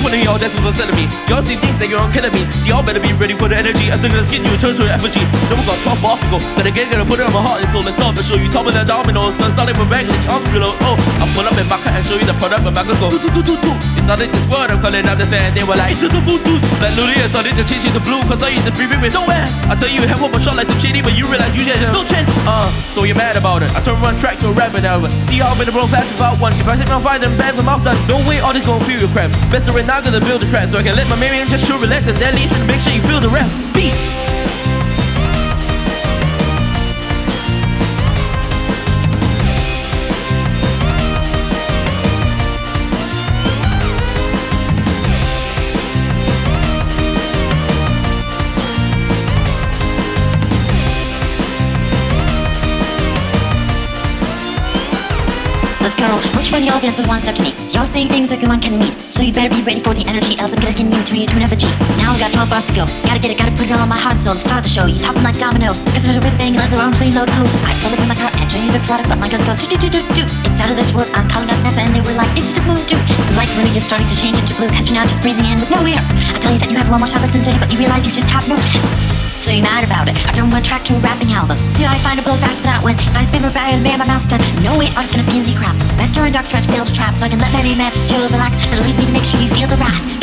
one of y'all that's what's telling me. Y'all see things that you're on killing me. So y'all better be ready for the energy. I still gonna skin you, turn to an effigy. No one got top off and go. But again, gonna put it on my heart and soul. Let's start to show you top of the dominoes. Gonna start it from back like the arms below. Oh, I pull up in my cut and show you the product, but back go. It's not this word I'm calling out the sand. They were like, to the Bluetooth. But Lulia started to change it to blue. Cause I used to breathe with nowhere. I tell you, have one more shot like some shady, but you realize you just have no chance. So you're mad about it. I turn one track to a rapping album. See how in the bro fast without one. If I sit down, find them bags, I'm off done. Don't wait, all this gon' feel your crap. Best of right now, gonna build the track. So I can let my man just chill, relax, and that leads me to make sure you feel the rest. Peace. Let's go. Which one of y'all dance with one step to me? Y'all saying things like you want can meet. So you better be ready for the energy, else I'm gonna skin you, turn you to an effigy. Now we got 12 bars to go. Gotta get it, gotta put it all on my heart and soul. Start the show, you topping like dominoes. Cause there's a rhythm bang, let the arms so you load a hoop. I pull up in my car and show you the product, but my guns go do. It's out of this world, I'm calling up NASA and they were like, into the moon too. The light when you're starting to change into blue, cause you're now just breathing in with no air. I tell you that you have one more shot like today, but you realize you just have no chance. So you're mad about it. I turn one track to a rapping album. See how I find a blow fast for that one. If I spin for fire and bam, my mouth's done. No way, I'm just gonna feel the crap. Master and dark scratch build a trap so I can let my matches chill, relax. But it leads me to make sure you feel the wrath.